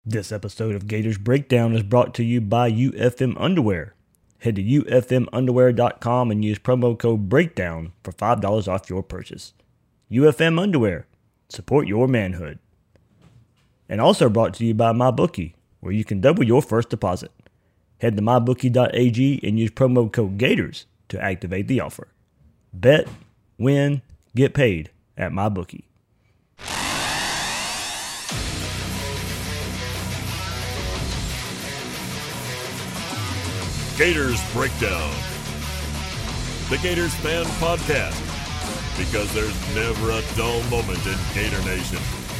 This episode of Gators Breakdown is brought to you by UFM Underwear. Head to ufmunderwear.com and use promo code BREAKDOWN for $5 off your purchase. UFM Underwear. Support your manhood. And also brought to you by MyBookie, where you can double your first deposit. Head to mybookie.ag and use promo code GATORS to activate the offer. Bet, win, get paid at MyBookie. Gators Breakdown, the Gators fan podcast, because there's never a dull moment in Gator Nation.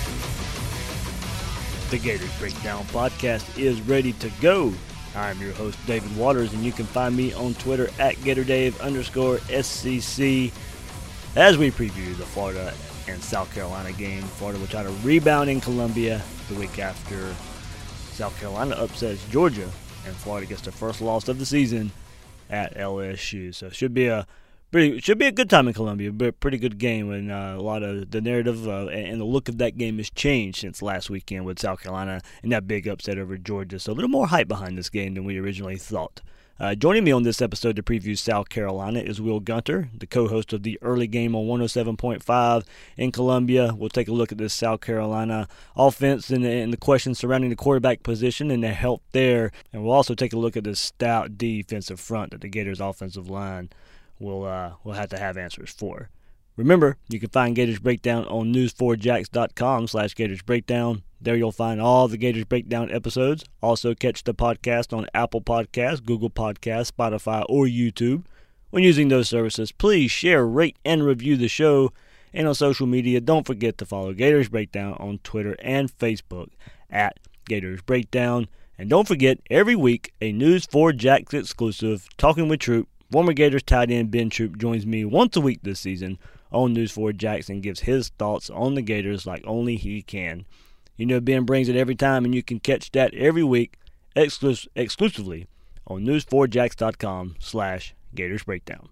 The Gators Breakdown podcast is ready to go. I'm your host, David Waters, and you can find me on Twitter at GatorDave_SCC as we preview the Florida and South Carolina game. Florida will try to rebound in Columbia the week after South Carolina upsets Georgia, and Florida gets their first loss of the season at LSU. So it should be a good time in Columbia, but a pretty good game. And a lot of the narrative and the look of that game has changed since last weekend with South Carolina and that big upset over Georgia. So a little more hype behind this game than we originally thought. Joining me on this episode to preview South Carolina is Will Gunter, the co-host of the early game on 107.5 in Columbia. We'll take a look at this South Carolina offense and the questions surrounding the quarterback position and their help there. And we'll also take a look at the stout defensive front that the Gators offensive line will have to have answers for. Remember, you can find Gators Breakdown on news4jax.com/Gators Breakdown. There you'll find all the Gators Breakdown episodes. Also catch the podcast on Apple Podcasts, Google Podcasts, Spotify, or YouTube. When using those services, please share, rate, and review the show. And on social media, don't forget to follow Gators Breakdown on Twitter and Facebook at Gators Breakdown. And don't forget, every week, a News4Jax exclusive, Talking with Troop. Former Gators tight end Ben Troop joins me once a week this season on News4Jax and gives his thoughts on the Gators like only he can. You know Ben brings it every time, and you can catch that every week exclusively on news4jax.com/Gators Breakdown.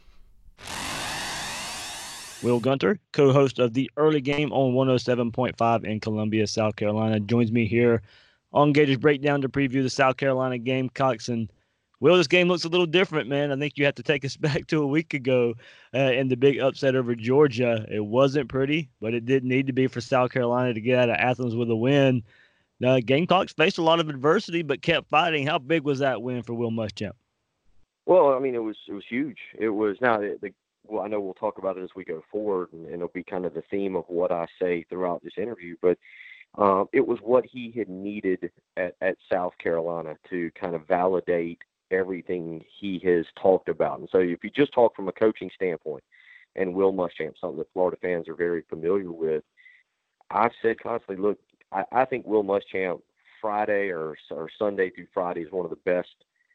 Will Gunter, co-host of the early game on 107.5 in Columbia, South Carolina, joins me here on Gators Breakdown to preview the South Carolina Gamecocks. And Will, this game looks a little different, man. I think you have to take us back to a week ago in the big upset over Georgia. It wasn't pretty, but it did need to be for South Carolina to get out of Athens with a win. The Gamecocks faced a lot of adversity, but kept fighting. How big was that win for Will Muschamp? Well, I mean, it was huge. It was now. Well, I know we'll talk about it as we go forward, and it'll be kind of the theme of what I say throughout this interview. But it was what he had needed at South Carolina to kind of validate everything he has talked about. And so if you just talk from a coaching standpoint, and Will Muschamp, something that Florida fans are very familiar with, I've said constantly, look, I think Will Muschamp Friday or Sunday through Friday is one of the best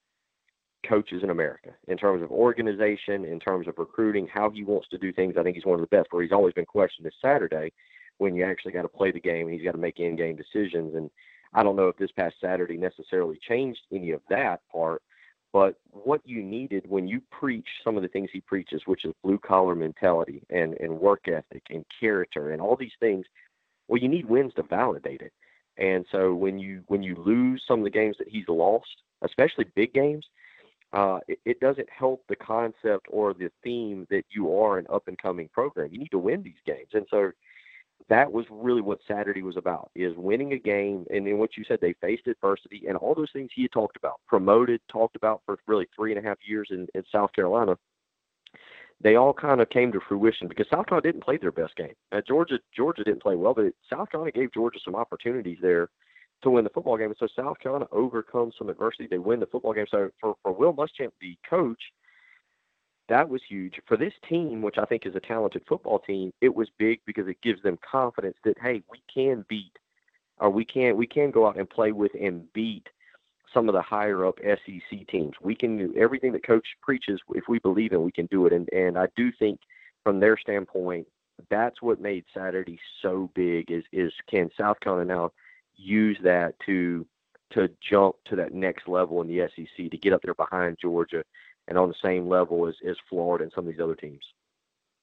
coaches in America in terms of organization, in terms of recruiting, how he wants to do things. I think he's one of the best, where he's always been questioned this Saturday when you actually got to play the game and he's got to make in-game decisions. And I don't know if this past Saturday necessarily changed any of that part, but what you needed when you preach some of the things he preaches, which is blue-collar mentality and work ethic and character and all these things, well, you need wins to validate it. And so when you lose some of the games that he's lost, especially big games, it doesn't help the concept or the theme that you are an up-and-coming program. You need to win these games. And so that was really what Saturday was about, is winning a game. And then what you said, they faced adversity and all those things he had talked about, talked about for really 3.5 years in South Carolina. They all kind of came to fruition because South Carolina didn't play their best game. Georgia didn't play well, but South Carolina gave Georgia some opportunities there to win the football game. And so South Carolina overcomes some adversity. They win the football game. So for Will Muschamp, the coach, that was huge. For this team, which I think is a talented football team, it was big because it gives them confidence that, hey, we can beat, or we can go out and play with and beat some of the higher up SEC teams. We can do everything that coach preaches. If we believe in, we can do it. And I do think from their standpoint, that's what made Saturday so big is can South Carolina now use that to jump to that next level in the SEC, to get up there behind Georgia and on the same level as Florida and some of these other teams.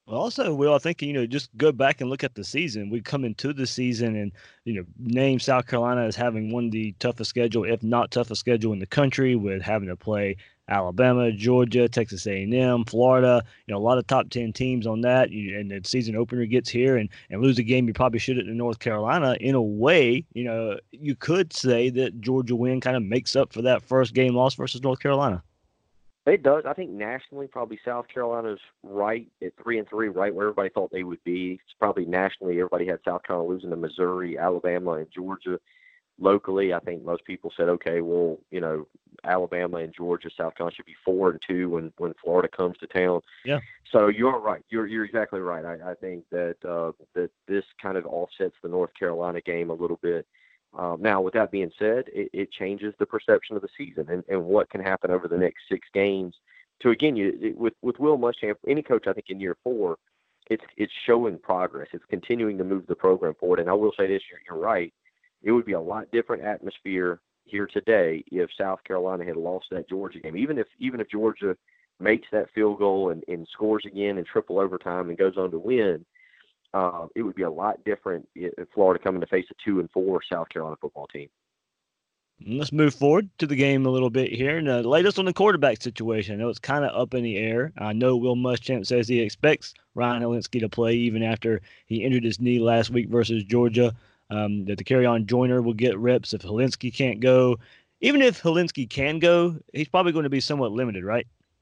Well, also, Will, I think, just go back and look at the season. We come into the season and, name South Carolina as having one of the toughest schedule, if not toughest schedule in the country, with having to play Alabama, Georgia, Texas A&M, Florida, a lot of top 10 teams on that. And the season opener gets here and lose a game you probably should in North Carolina. In a way, you could say that Georgia win kind of makes up for that first game loss versus North Carolina. It does. I think nationally, probably South Carolina's right at 3-3, right where everybody thought they would be. It's probably nationally, everybody had South Carolina losing to Missouri, Alabama, and Georgia. Locally, I think most people said, okay, well, Alabama and Georgia, South Carolina should be 4-2 when Florida comes to town. Yeah. So you're right. You're exactly right. I think that that this kind of offsets the North Carolina game a little bit. Now, with that being said, it changes the perception of the season and what can happen over the next 6 games. To again, with Will Muschamp, any coach, I think in year 4, it's showing progress. It's continuing to move the program forward. And I will say this: you're right. It would be a lot different atmosphere here today if South Carolina had lost that Georgia game. Even if Georgia makes that field goal and scores again in triple overtime and goes on to win. It would be a lot different if Florida coming to face a 2-4 South Carolina football team. Let's move forward to the game a little bit here. And latest on the quarterback situation. I know it's kind of up in the air. I know Will Muschamp says he expects Ryan Hilinski to play even after he injured his knee last week versus Georgia. That the Kerryon Joyner will get reps if Hilinski can't go. Even if Hilinski can go, he's probably going to be somewhat limited, right?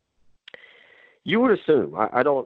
You would assume.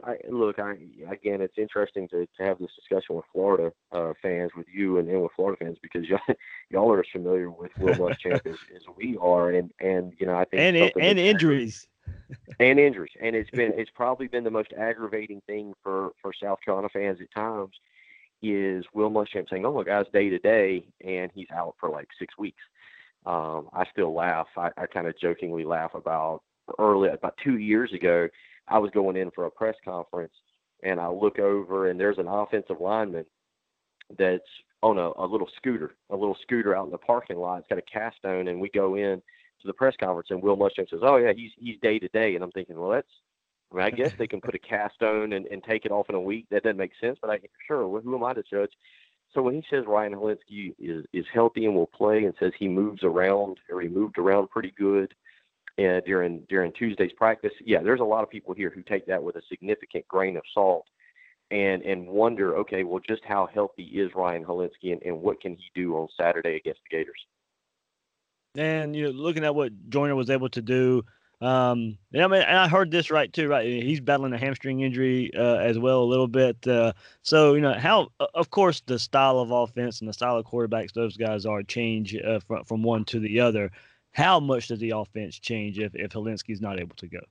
Again, it's interesting to have this discussion with Florida fans, with you and with Florida fans, because y'all are as familiar with Will Muschamp as we are, and I think and injuries. And injuries, and it's probably been the most aggravating thing for South Carolina fans at times is Will Muschamp saying, "Oh my guy's day to day," and he's out for like 6 weeks. I still laugh. I kind of jokingly laugh about about 2 years ago. I was going in for a press conference, and I look over, and there's an offensive lineman that's on a little scooter out in the parking lot. It's got a cast on, and we go in to the press conference, and Will Muschamp says, "Oh yeah, he's day to day," and I'm thinking, well, I guess they can put a cast on and take it off in a week. That doesn't make sense, but sure, who am I to judge? So when he says Ryan Hilinski is healthy and will play, and says he moved around pretty good. During Tuesday's practice, yeah, there's a lot of people here who take that with a significant grain of salt and wonder, okay, well, just how healthy is Ryan Hilinski and what can he do on Saturday against the Gators? And looking at what Joyner was able to do, and I heard this right too, right? He's battling a hamstring injury as well a little bit. So how, of course, the style of offense and the style of quarterbacks those guys are change from one to the other. How much does the offense change if Hilinski's not able to go?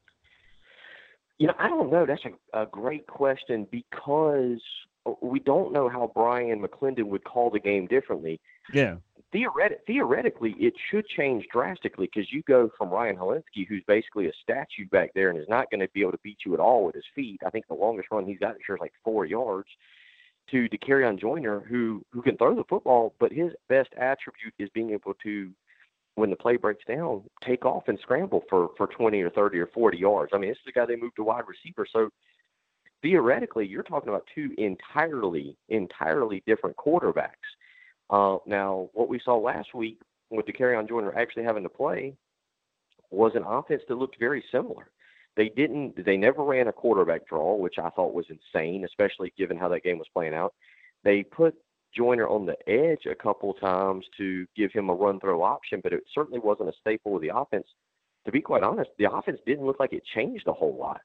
I don't know. That's a great question because we don't know how Brian McClendon would call the game differently. Yeah. Theoretically, it should change drastically because you go from Ryan Hilinski, who's basically a statue back there and is not going to be able to beat you at all with his feet. I think the longest run he's got this year is like 4 yards. To Kerryon Joyner, who can throw the football, but his best attribute is being able to, when the play breaks down, take off and scramble for 20 or 30 or 40 yards. I mean, this is the guy they moved to wide receiver. So theoretically, you're talking about 2 entirely different quarterbacks. Now, what we saw last week with the Kerryon Joyner actually having to play was an offense that looked very similar. They never ran a quarterback draw, which I thought was insane, especially given how that game was playing out. They put Joyner on the edge a couple of times to give him a run-throw option, but it certainly wasn't a staple of the offense. To be quite honest, the offense didn't look like it changed a whole lot.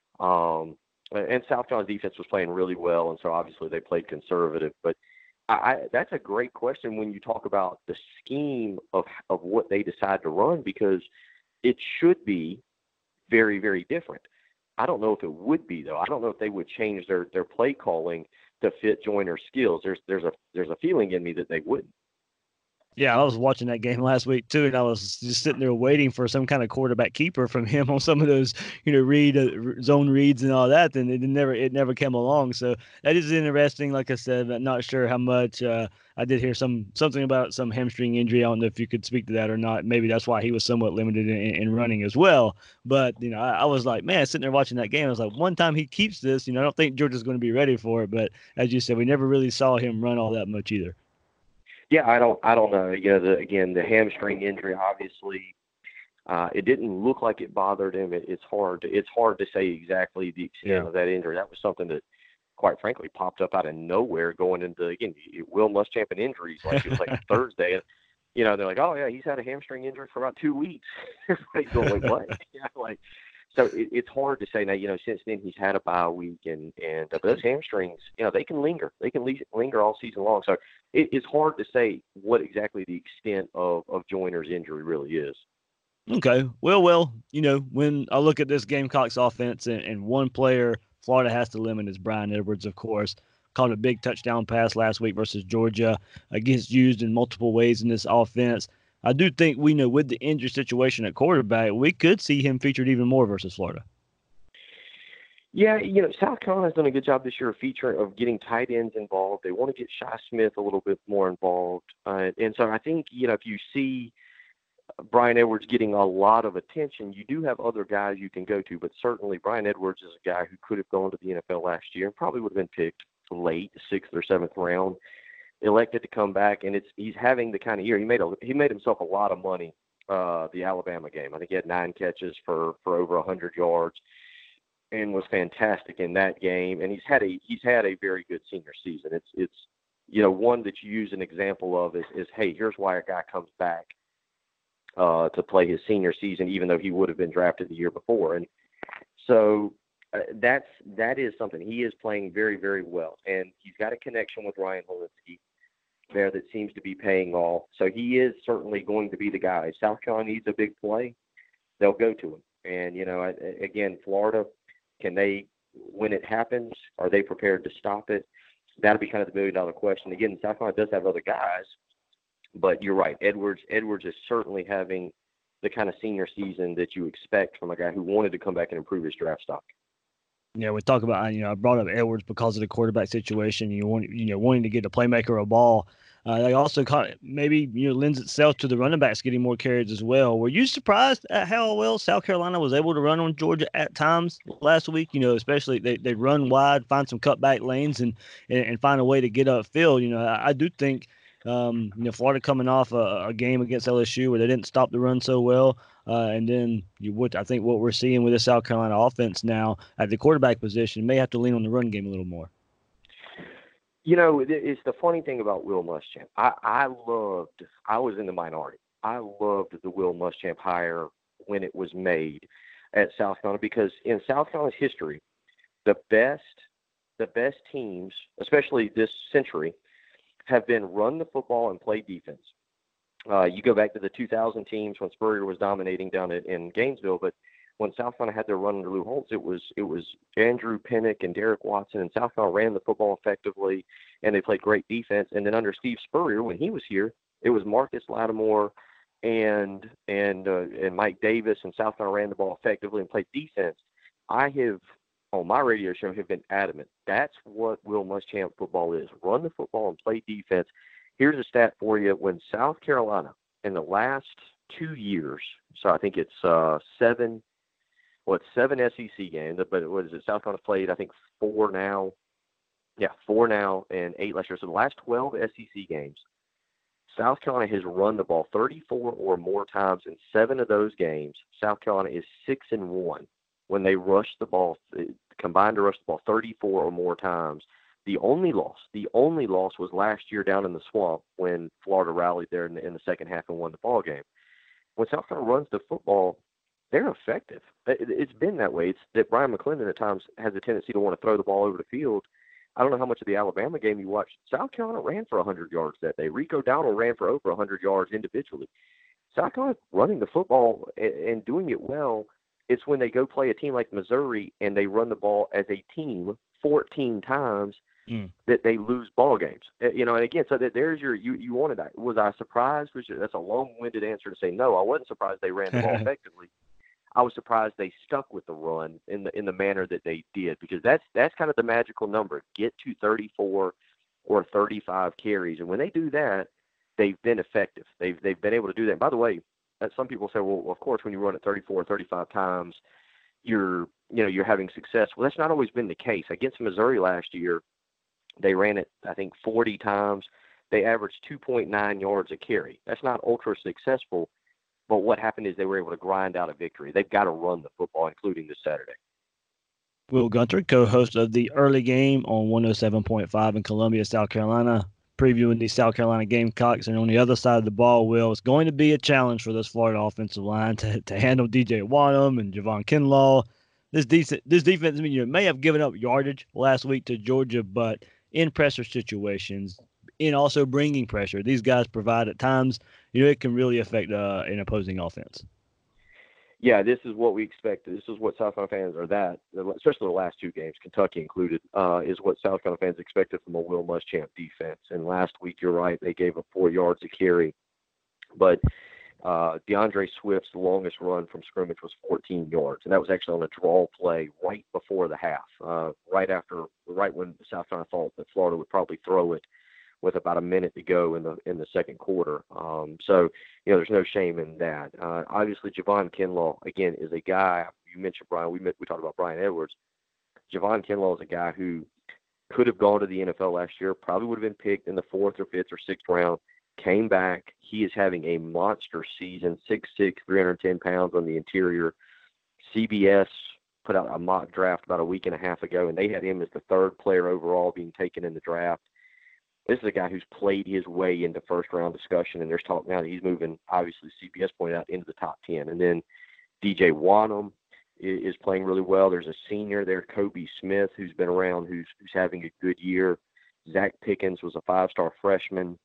And South Carolina's defense was playing really well, and so obviously they played conservative. But that's a great question when you talk about the scheme of what they decide to run, because it should be very, very different. I don't know if it would be, though. I don't know if they would change their play calling to fit Joyner's skills. There's a feeling in me that they wouldn't. Yeah, I was watching that game last week too, and I was just sitting there waiting for some kind of quarterback keeper from him on some of those, read zone reads and all that. And it never came along. So that is interesting. Like I said, I'm not sure how much. I did hear something about some hamstring injury. I don't know if you could speak to that or not. Maybe that's why he was somewhat limited in running as well. But I was like, man, sitting there watching that game, I was like, one time he keeps this, I don't think Georgia's going to be ready for it. But as you said, we never really saw him run all that much either. Yeah, I don't know. The hamstring injury, obviously, it didn't look like it bothered him. It's hard to say exactly the extent Yeah. of that injury. That was something that, quite frankly, popped up out of nowhere going into, again, Will Muschamp and injuries. Like, it was like Thursday, and they're like, oh yeah, he's had a hamstring injury for about 2 weeks. Everybody's going, wait, what? Like, so it's hard to say now. Since then he's had a bye week, and but those hamstrings, they can linger. They can linger all season long. So it's hard to say what exactly the extent of Joyner's injury really is. Okay. Well, when I look at this Gamecocks offense and one player Florida has to limit is Brian Edwards, of course. Caught a big touchdown pass last week versus Georgia. Gets used in multiple ways in this offense. I do think we know with the injury situation at quarterback, we could see him featured even more versus Florida. Yeah, South Carolina's done a good job this year of getting tight ends involved. They want to get Shi Smith a little bit more involved, and so I think if you see Brian Edwards getting a lot of attention, you do have other guys you can go to, but certainly Brian Edwards is a guy who could have gone to the NFL last year and probably would have been picked late, sixth or seventh round. Elected to come back, and he's having the kind of year he made himself a lot of money. The Alabama game, I think he had 9 catches for over 100 yards, and was fantastic in that game. And he's had a very good senior season. It's one that you use an example of is hey, here's why a guy comes back to play his senior season, even though he would have been drafted the year before. And so that is something. He is playing very, very well, and he's got a connection with Ryan Hilinski there that seems to be paying off. So he is certainly going to be the guy. If South Carolina needs a big play, they'll go to him. And again, Florida, can they, when it happens, are they prepared to stop it? That'll be kind of the $1 million question. Again, South Carolina does have other guys, but you're right. Edwards is certainly having the kind of senior season that you expect from a guy who wanted to come back and improve his draft stock. Yeah, we talk about, I brought up Edwards because of the quarterback situation. Wanting to get a playmaker a ball. They also maybe lends itself to the running backs getting more carries as well. Were you surprised at how well South Carolina was able to run on Georgia at times last week? Especially they run wide, find some cutback lanes, and find a way to get upfield. I do think Florida coming off a game against LSU where they didn't stop the run so well. And then I think what we're seeing with the South Carolina offense now at the quarterback position may have to lean on the run game a little more. It's the funny thing about Will Muschamp. I was in the minority. I loved the Will Muschamp hire when it was made at South Carolina, because in South Carolina's history, the best teams, especially this century, have been run the football and play defense. You go back to the 2000 teams when Spurrier was dominating down in Gainesville, but when South Carolina had their run under Lou Holtz, it was Andrew Pinnock and Derek Watson, and South Carolina ran the football effectively, and they played great defense. And then under Steve Spurrier, when he was here, it was Marcus Lattimore and Mike Davis, and South Carolina ran the ball effectively and played defense. I have, on my radio show, have been adamant. That's what Will Muschamp football is: run the football and play defense. Here's a stat for you. When South Carolina in the last 2 years, so I think it's seven SEC games, but what is it? South Carolina played, I think, 4 now. Yeah, 4 now and 8 last year. So the last 12 SEC games, South Carolina has run the ball 34 or more times. In 7 of those games, South Carolina is 6-1 when they rush the ball, combined to rush the ball 34 or more times. The only loss was last year down in the Swamp when Florida rallied there in the second half and won the ball game. When South Carolina runs the football, they're effective. It's been that way. It's that Brian McClendon at times has a tendency to want to throw the ball over the field. I don't know how much of the Alabama game you watched. South Carolina ran for 100 yards that day. Rico Dowdle ran for over 100 yards individually. South Carolina running the football and doing it well. It's when they go play a team like Missouri and they run the ball as a team 14 times that they lose ball games. And again, so that there's you wanted that. Was I surprised? That's a long-winded answer to say no. I wasn't surprised they ran the ball effectively. I was surprised they stuck with the run in the manner that they did, because that's kind of the magical number. Get to 34 or 35 carries, and when they do that, they've been effective. They've been able to do that. And by the way, some people say, well, of course, when you run it 34 or 35 times, you're having success. Well, that's not always been the case. Against Missouri last year, they ran it, I think, 40 times. They averaged 2.9 yards a carry. That's not ultra successful, but what happened is they were able to grind out a victory. They've got to run the football, including this Saturday. Will Gunter, co-host of the Early Game on 107.5 in Columbia, South Carolina, previewing the South Carolina Gamecocks. And on the other side of the ball, Will, it's going to be a challenge for this Florida offensive line to handle DJ Wadham and Javon Kinlaw. This defense, may have given up yardage last week to Georgia, but in pressure situations, in also bringing pressure, these guys provide at times, it can really affect an opposing offense. Yeah, this is what we expected. This is what South Carolina fans especially the last two games, Kentucky included, is what South Carolina fans expected from a Will Muschamp defense. And last week, you're right, they gave up 4 yards a carry. But DeAndre Swift's longest run from scrimmage was 14 yards, and that was actually on a draw play right before the half, right when South Carolina thought that Florida would probably throw it with about a minute to go in the second quarter. So there's no shame in that. Obviously, Javon Kinlaw, again, is a guy. You mentioned Brian. We talked about Brian Edwards. Javon Kinlaw is a guy who could have gone to the NFL last year, probably would have been picked in the 4th or 5th or 6th round, came back. He is having a monster season, 6'6", 310 pounds on the interior. CBS put out a mock draft about a week and a half ago, and they had him as the 3rd player overall being taken in the draft. This is a guy who's played his way into first-round discussion, and there's talk now that he's moving, obviously, CBS pointed out, into the top 10. And then DJ Wadham is playing really well. There's a senior there, Kobe Smith, who's been around, who's having a good year. Zach Pickens was a 5-star freshman.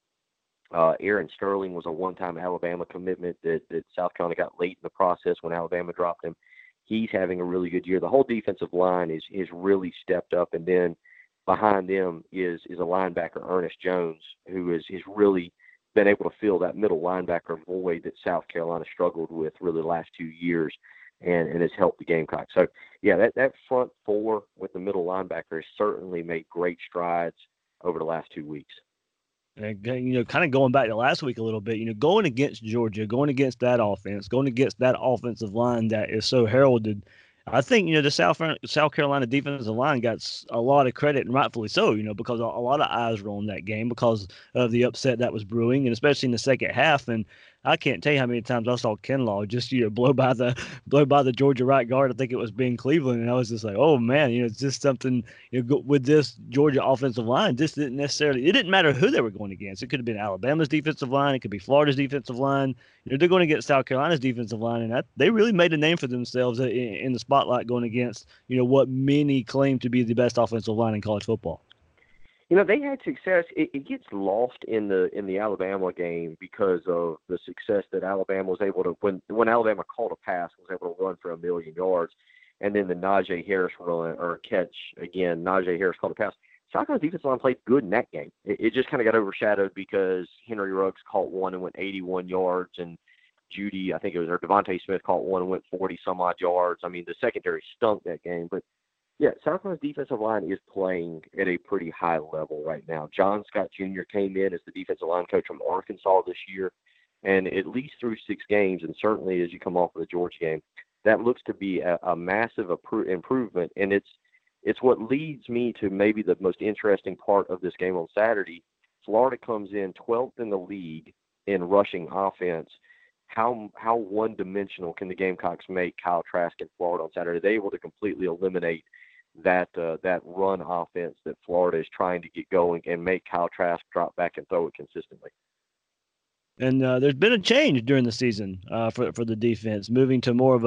Aaron Sterling was a one-time Alabama commitment that South Carolina got late in the process when Alabama dropped him. He's having a really good year. The whole defensive line is really stepped up, and then behind them is a linebacker, Ernest Jones, who has really been able to fill that middle linebacker void that South Carolina struggled with really the last 2 years, and has helped the Gamecocks. So, yeah, that front 4 with the middle linebacker has certainly made great strides over the last 2 weeks. And, kind of going back to last week a little bit, going against Georgia, going against that offense, going against that offensive line that is so heralded, I think, the South Carolina defensive line got a lot of credit, and rightfully so, because a lot of eyes were on that game because of the upset that was brewing, and especially in the second half. And I can't tell you how many times I saw Kinlaw just blow by the Georgia right guard. I think it was Ben Cleveland, and I was just like, oh man, it's just something. With this Georgia offensive line, this didn't necessarily. It didn't matter who they were going against. It could have been Alabama's defensive line. It could be Florida's defensive line. They're going to get South Carolina's defensive line, and they really made a name for themselves in the spotlight going against what many claim to be the best offensive line in college football. They had success. It gets lost in the Alabama game because of the success that Alabama was able to, when Alabama called a pass, was able to run for 1 million yards, and then the Najee Harris run or catch again. Najee Harris called a pass. South Carolina's defensive line played good in that game. It just kind of got overshadowed because Henry Ruggs caught one and went 81 yards, and Judy, I think it was, or Devontae Smith caught one and went 40 some odd yards. I mean, the secondary stunk that game, but yeah, South Carolina's defensive line is playing at a pretty high level right now. John Scott Jr. came in as the defensive line coach from Arkansas this year, and at least through 6 games, and certainly as you come off of the Georgia game, that looks to be a massive improvement, and it's what leads me to maybe the most interesting part of this game on Saturday. Florida comes in 12th in the league in rushing offense. How one-dimensional can the Gamecocks make Kyle Trask in Florida on Saturday? Are they able to completely eliminate that run offense that Florida is trying to get going and make Kyle Trask drop back and throw it consistently? And there's been a change during the season for the defense, moving to more of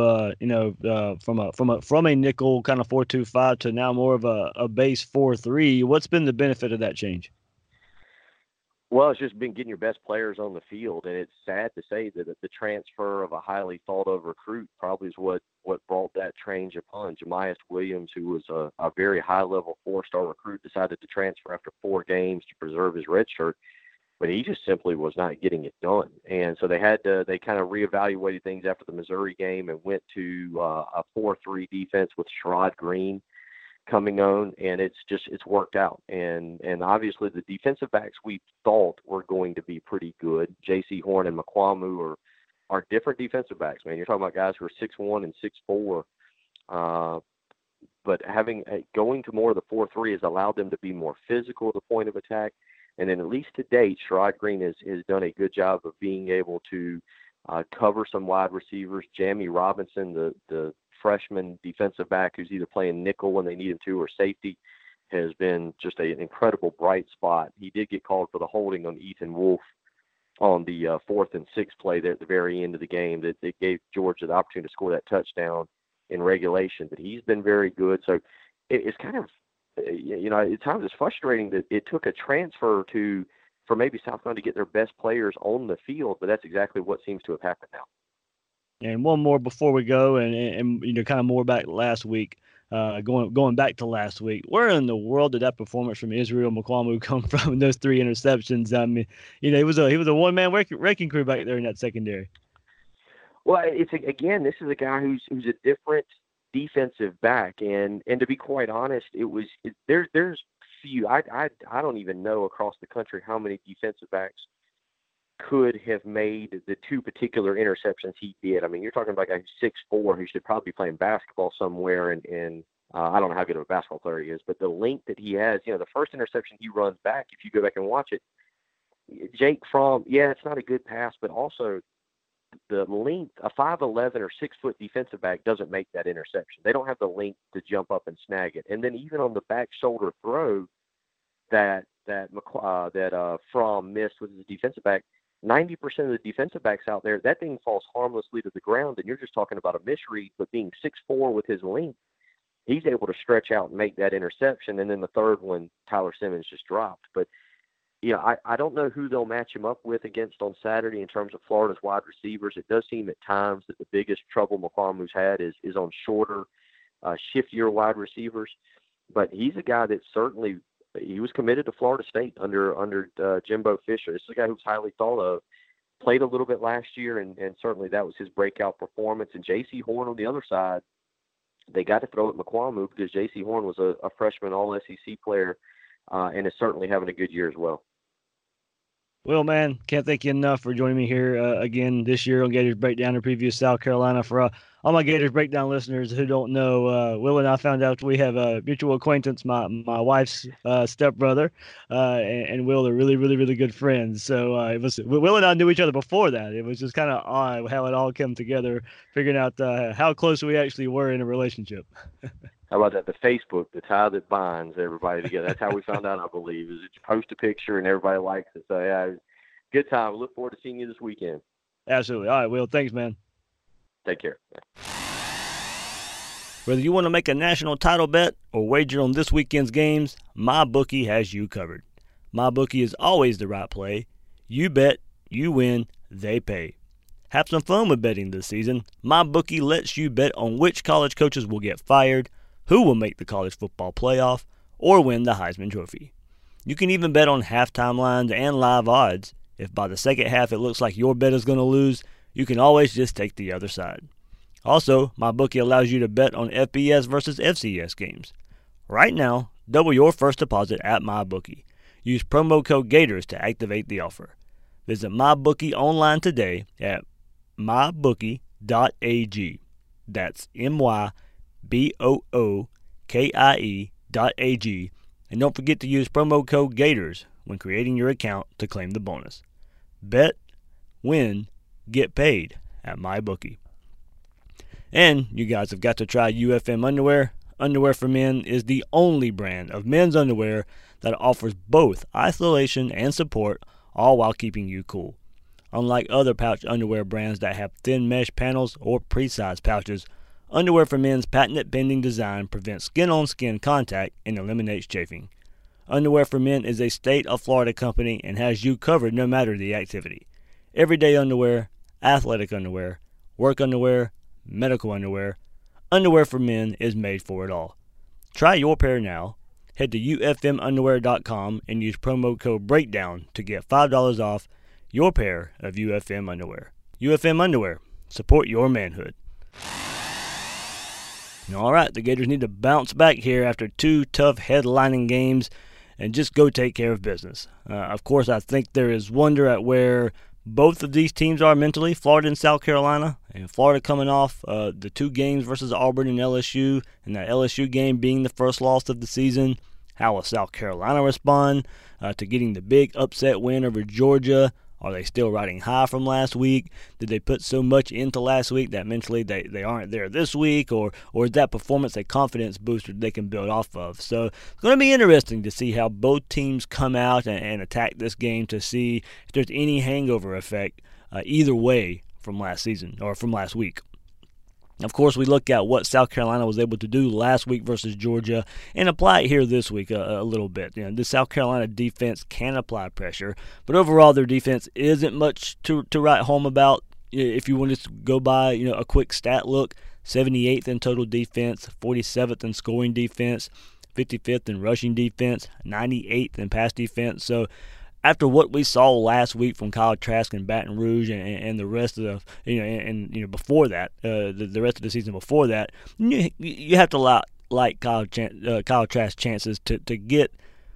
a from a nickel kind of 4-2-5 to now more of a base 4-3. What's been the benefit of that change? Well, it's just been getting your best players on the field, and it's sad to say that the transfer of a highly thought-of recruit probably is what brought that change upon. Jamias Williams, who was a very high-level 4-star recruit, decided to transfer after 4 games to preserve his red shirt, but he just simply was not getting it done. And so they kind of reevaluated things after the Missouri game and went to a 4-3 defense with Sherrod Green coming on, and it's worked out. And obviously the defensive backs we thought were going to be pretty good. J.C. Horn and Mukuamu are different defensive backs, man. You're talking about guys who are 6'1" and 6'4", but going to more of the 4-3 has allowed them to be more physical at the point of attack. And then at least to date, Sherrod Green has done a good job of being able to cover some wide receivers. Jamie Robinson, the freshman defensive back who's either playing nickel when they need him to or safety, has been just an incredible bright spot. He did get called for the holding on Ethan Wolf on the 4th and 6th play there at the very end of the game that gave Georgia the opportunity to score that touchdown in regulation. But he's been very good. So it's kind of, at times it's frustrating that it took a transfer for maybe South Carolina to get their best players on the field, but that's exactly what seems to have happened now. And one more before we go, and kind of more back last week, going back to last week. Where in the world did that performance from Israel Mukuamu come from? Those 3 interceptions. I mean, he was a one-man wrecking crew back there in that secondary. Well, this is a guy who's a different defensive back, and to be quite honest, there's few. I don't even know across the country how many defensive backs could have made the 2 particular interceptions he did. I mean, you're talking about a guy who's 6'4", who should probably be playing basketball somewhere, and I don't know how good of a basketball player he is, but the length that he has, the first interception he runs back, if you go back and watch it, Jake Fromm, it's not a good pass, but also the length, a 5'11" or 6-foot defensive back doesn't make that interception. They don't have the length to jump up and snag it. And then even on the back shoulder throw that Fromm missed with his defensive back, 90% of the defensive backs out there, that thing falls harmlessly to the ground, and you're just talking about a misread. But being 6'4" with his length, he's able to stretch out and make that interception. And then the third one, Tyler Simmons just dropped. But I don't know who they'll match him up with against on Saturday in terms of Florida's wide receivers. It does seem at times that the biggest trouble Mukuamu's had is on shorter, shiftier wide receivers. But he's a guy that certainly – he was committed to Florida State under Jimbo Fisher. This is a guy who's highly thought of. Played a little bit last year, and certainly that was his breakout performance. And J.C. Horn on the other side, they got to throw at Mukuamu because J.C. Horn was a freshman All-SEC player and is certainly having a good year as well. Will, man, can't thank you enough for joining me here again this year on Gators Breakdown to preview South Carolina. For all my Gators Breakdown listeners who don't know, Will and I found out we have a mutual acquaintance, my wife's stepbrother, and Will are really, really, really good friends. So Will and I knew each other before that. It was just kind of odd how it all came together, figuring out how close we actually were in a relationship. How about that? The Facebook, the tie that binds everybody together. That's how we found out, I believe, is that you post a picture and everybody likes it. So, yeah, good time. We look forward to seeing you this weekend. Absolutely. All right, Will. Thanks, man. Take care. Whether you want to make a national title bet or wager on this weekend's games, MyBookie has you covered. MyBookie is always the right play. You bet, you win, they pay. Have some fun with betting this season. MyBookie lets you bet on which college coaches will get fired, who will make the college football playoff, or win the Heisman Trophy. You can even bet on halftime lines and live odds. If by the second half it looks like your bet is going to lose, you can always just take the other side. Also, MyBookie allows you to bet on FBS versus FCS games. Right now, double your first deposit at MyBookie. Use promo code Gators to activate the offer. Visit MyBookie online today at mybookie.ag. That's MyBookie.ag. And don't forget to use promo code Gators when creating your account to claim the bonus. Bet, win, get paid at MyBookie. And you guys have got to try UFM underwear. Underwear for Men is the only brand of men's underwear that offers both isolation and support, all while keeping you cool. Unlike other pouch underwear brands that have thin mesh panels or pre-sized pouches, Underwear for Men's patented bending design prevents skin-on-skin contact and eliminates chafing. Underwear for Men is a state of Florida company and has you covered no matter the activity. Everyday underwear, athletic underwear, work underwear, medical underwear. Underwear for Men is made for it all. Try your pair now. Head to ufmunderwear.com and use promo code BREAKDOWN to get $5 off your pair of UFM underwear. UFM underwear. Support your manhood. All right, the Gators need to bounce back here after 2 tough headlining games and just go take care of business. Of course, I think there is wonder at where both of these teams are mentally, Florida and South Carolina. And Florida coming off the 2 games versus Auburn and LSU, and that LSU game being the first loss of the season. How will South Carolina respond to getting the big upset win over Georgia? Are they still riding high from last week? Did they put so much into last week that mentally they aren't there this week? Or is that performance a confidence booster they can build off of? So it's going to be interesting to see how both teams come out and attack this game to see if there's any hangover effect either way from last season or from last week. Of course, we look at what South Carolina was able to do last week versus Georgia and apply it here this week a little bit. The South Carolina defense can apply pressure, but overall their defense isn't much to write home about. If you want to go by a quick stat look, 78th in total defense, 47th in scoring defense, 55th in rushing defense, 98th in pass defense. So after what we saw last week from Kyle Trask and Baton Rouge and the rest of the before that, the rest of the season before that, you have to like Kyle Trask's chances to get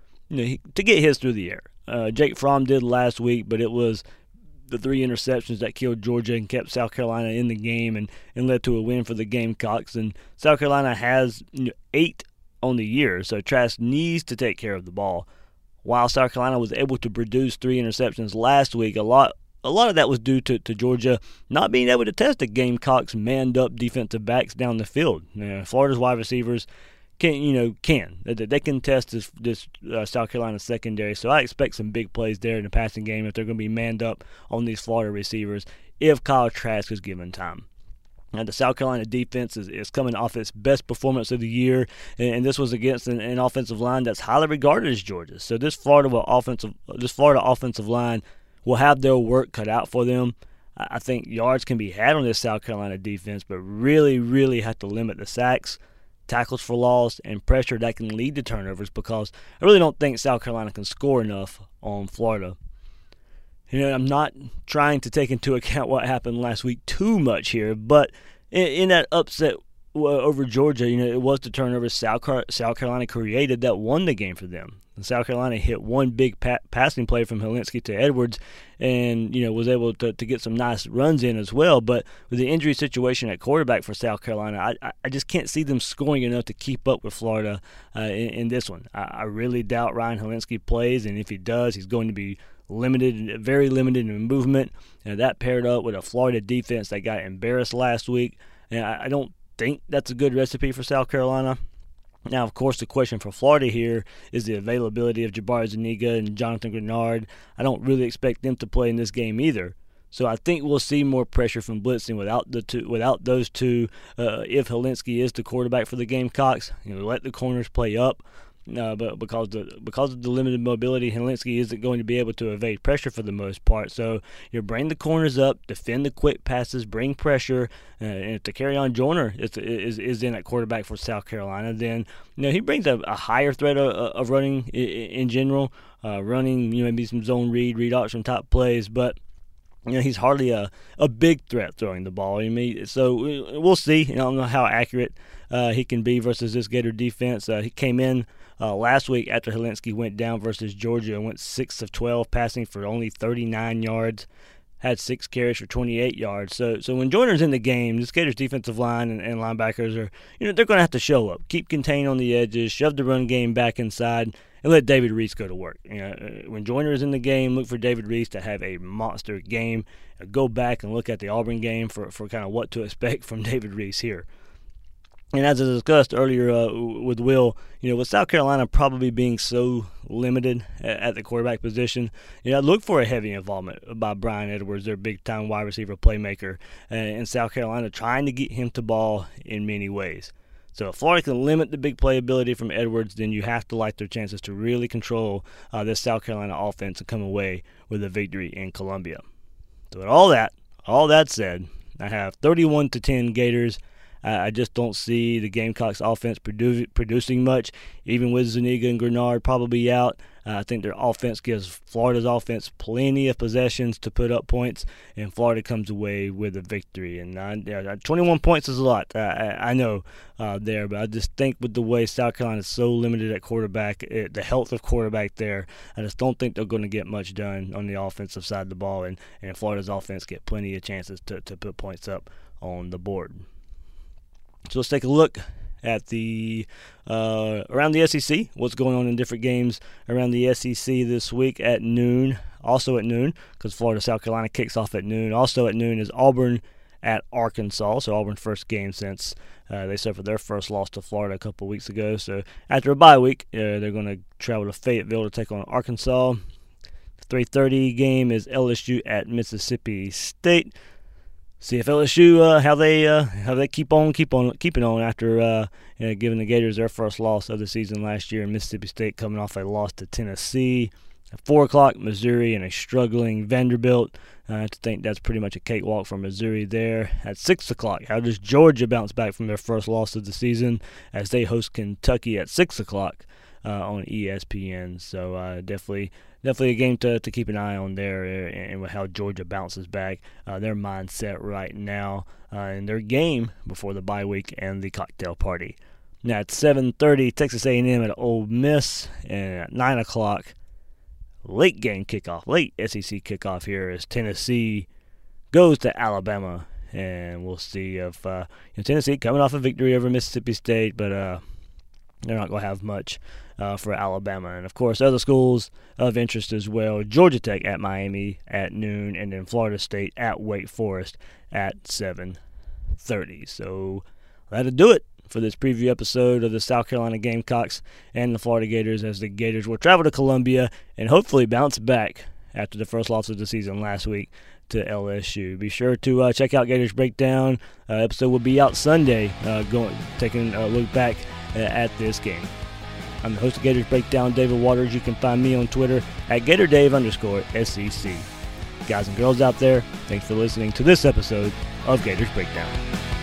his through the air. Jake Fromm did last week, but it was the 3 interceptions that killed Georgia and kept South Carolina in the game and led to a win for the Gamecocks. And South Carolina has 8 on the year, so Trask needs to take care of the ball. While South Carolina was able to produce 3 interceptions last week, a lot of that was due to Georgia not being able to test the Gamecocks' manned-up defensive backs down the field. Florida's wide receivers they can test this South Carolina secondary, so I expect some big plays there in the passing game if they're going to be manned up on these Florida receivers if Kyle Trask is given time. Now, the South Carolina defense is coming off its best performance of the year, and this was against an offensive line that's highly regarded as Georgia's. So this Florida offensive line will have their work cut out for them. I think yards can be had on this South Carolina defense, but really, really have to limit the sacks, tackles for loss, and pressure that can lead to turnovers, because I really don't think South Carolina can score enough on Florida. I'm not trying to take into account what happened last week too much here, but in that upset over Georgia, it was the turnovers South Carolina created that won the game for them. And South Carolina hit one big passing play from Hilinski to Edwards and, was able to get some nice runs in as well. But with the injury situation at quarterback for South Carolina, I just can't see them scoring enough to keep up with Florida in this one. I really doubt Ryan Hilinski plays, and if he does, he's going to be very limited in movement. That paired up with a Florida defense that got embarrassed last week. And I don't think that's a good recipe for South Carolina. Now, of course, the question for Florida here is the availability of Jabari Zuniga and Jonathan Grenard. I don't really expect them to play in this game either. So I think we'll see more pressure from blitzing without those two. If Hilinski is the quarterback for the Gamecocks, let the corners play up. But because of the limited mobility, Hilinski isn't going to be able to evade pressure for the most part. So bring the corners up, defend the quick passes, bring pressure. And if Takarion Joyner is in at quarterback for South Carolina, then he brings a higher threat of running in general, running maybe some zone read option type plays, but. He's hardly a big threat throwing the ball. So we'll see. I don't know how accurate he can be versus this Gator defense. He came in last week after Hilinski went down versus Georgia and went 6 of 12, passing for only 39 yards, had 6 carries for 28 yards. So when Joyner's in the game, this Gators defensive line and linebackers are, they're going to have to show up, keep contained on the edges, shove the run game back inside, and let David Reese go to work. When Joyner is in the game, look for David Reese to have a monster game. Go back and look at the Auburn game for kind of what to expect from David Reese here. And as I discussed earlier with Will, with South Carolina probably being so limited at the quarterback position, look for a heavy involvement by Brian Edwards, their big-time wide receiver playmaker, in South Carolina, trying to get him to ball in many ways. So if Florida can limit the big playability from Edwards, then you have to like their chances to really control this South Carolina offense and come away with a victory in Columbia. So with all that said, I have 31-10 Gators. I just don't see the Gamecocks offense producing much, even with Zuniga and Grenard probably out. I think their offense gives Florida's offense plenty of possessions to put up points, and Florida comes away with a victory. And 21 points is a lot, I know there, but I just think with the way South Carolina is so limited at quarterback, the health of quarterback there, I just don't think they're going to get much done on the offensive side of the ball, and Florida's offense get plenty of chances to put points up on the board. So let's take a look at the around the SEC, what's going on in different games around the SEC this week at noon. Also at noon, because Florida-South Carolina kicks off at noon. Also at noon is Auburn at Arkansas. So Auburn's first game since they suffered their first loss to Florida a couple weeks ago. So after a bye week, they're going to travel to Fayetteville to take on Arkansas. The 3:30 game is LSU at Mississippi State. See if LSU how they keep on keeping on after giving the Gators their first loss of the season last year, and Mississippi State coming off a loss to Tennessee. At 4 o'clock, Missouri and a struggling Vanderbilt. I have to think that's pretty much a cakewalk for Missouri there. At 6 o'clock, how does Georgia bounce back from their first loss of the season as they host Kentucky at 6 o'clock on ESPN? So definitely a game to keep an eye on there, and with how Georgia bounces back, their mindset right now, in their game before the bye week and the cocktail party. Now at 7:30, Texas A&M at Ole Miss, and at 9 o'clock, late SEC kickoff here as Tennessee goes to Alabama, and we'll see if Tennessee coming off a victory over Mississippi State, but they're not going to have much for Alabama. And, of course, other schools of interest as well. Georgia Tech at Miami at noon, and then Florida State at Wake Forest at 7:30. So that'll do it for this preview episode of the South Carolina Gamecocks and the Florida Gators, as the Gators will travel to Columbia and hopefully bounce back after the first loss of the season last week to LSU. Be sure to check out Gators Breakdown. Episode will be out Sunday, taking a look back at this game. I'm the host of Gators Breakdown, David Waters. You can find me on Twitter at GatorDave_SEC. Guys and girls out there, thanks for listening to this episode of Gators Breakdown.